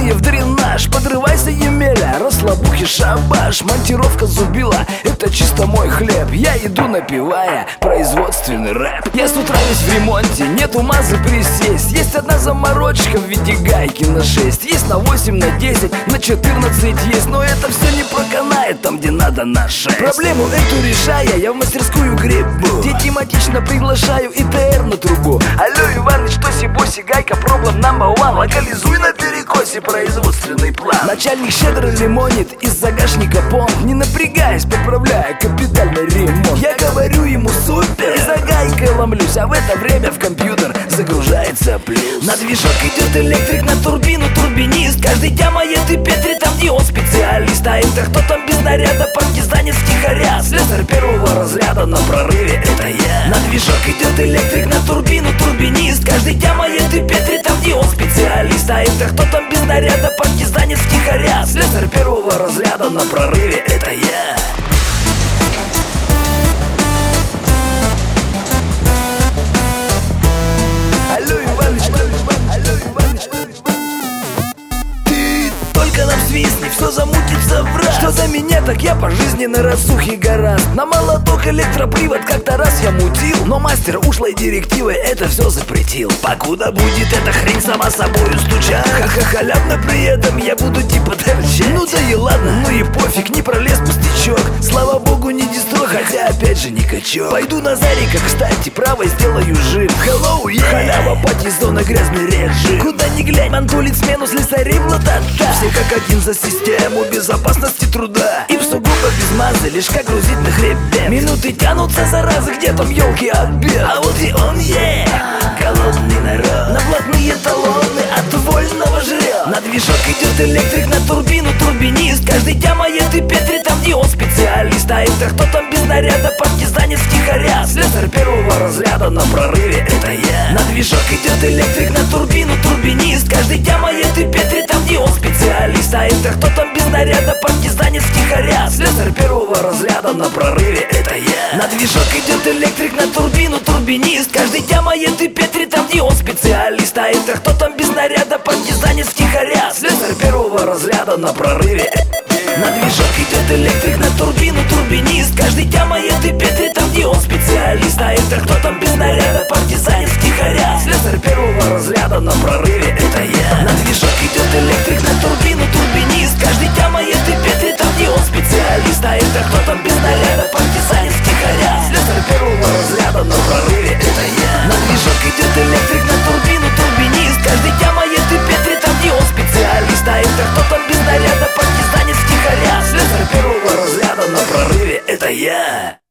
Полные в дренаж, подрывайся, Емеля, расслабухи, шабаш. Монтировка зубила, это чисто мой хлеб. Я иду напевая производственный рэп. Я с утра весь в ремонте, нет ума за присесть. Есть одна заморочка в виде гайки на 6. Есть на 8, на 10, на 14 есть. Но это все не проканает там, где надо, на 6. Проблему эту решая, я в мастерскую гребу, где тематично приглашаю ИТР на трубу. Алло, Иваныч, что си-боси, гайка, проблем number one. Локализуй на перекосе производственный план. Начальник щедро лимонит, из загашника помп. Не напрягаясь, поправляя капитальный ремонт. Я говорю ему супер, и за гайкой ломлюсь. А в это время в компьютер загружается плюс. На движок идет электрик, на турбину турбинист. Каждый тямает и Петри, там где он специалист. А это кто там без наряда, партизанец втихаря. Слесарь первого разряда на прорыве, это я. На движок идет электрик, на турбину турбинист. Каждый тямает и Петри, там где он специалист. А это кто там без наряда, партизанец втихаря. Слесарь первого разряда на прорыве, это я. Алло, Иваныч, алло, Иваныч, ты только нам свистни, все замутится в раз. Что за меня, так я по жизни на рассухе гораст. На молоток электропривод как-то раз я мутил, но мастер ушлой директивой это все запретил. Покуда будет эта хрень сама собою стучать, ха-ха, халявно при этом я буду типа торчать. Ну да и ладно, ну и пофиг, не пролез пустячок. Слава богу, не дистро, хотя опять же не качок. Пойду на Зарика, кстати, правой сделаю жим. Hello, yeah. Халява, пати, зона, грязный режим. Куда ни глянь, мантулит смену слесарей в лотота. Все как один за систему безопасности труда. Им сугубо без мазы, лишь как грузить на хребет. Минуты тянутся, заразы, где там елки обед. А вот и он, голодный народ. На блатные талоны от вольного жрет. На движок идет электрик, на турбину турбинист. Каждый тямает и Петри, там где он специалист. А это кто там без наряда, партизанец втихаря. Слесарь первого разряда на прорыве, это я. На движок идет электрик, на турбину турбинист. Каждый тямает и Петри, там где он специалист. А это кто там без наряда, партизанец втихаря. Слесарь первого разряда на прорыве, это я. На движок идет электрик, на турбину турбинист. Каждый тямает и Петри, там где он специалист. А это кто там без наряда, партизанец втихаря. Слесарь первого разряда на прорыве. На движок идет электрик, на турбину турбинист. Каждый тямает и Петри, там где он специалист. А это кто там без наряда, партизанец втихаря. Слесарь первого разряда на прорыве, это я. На движок идет электрик, на турбину турбинист. Каждый тямает и Петри, там где он специалист. А это кто там без наряда, партизанец втихаря. Слесарь первого разряда на прорыве, это я. На движок идет электрик, на турбину турбинист. Каждый тямает и Петри, там где он специалист. А это кто там без наряда, партизанец втихаря. Слесарь первого разряда на прорыве, это я.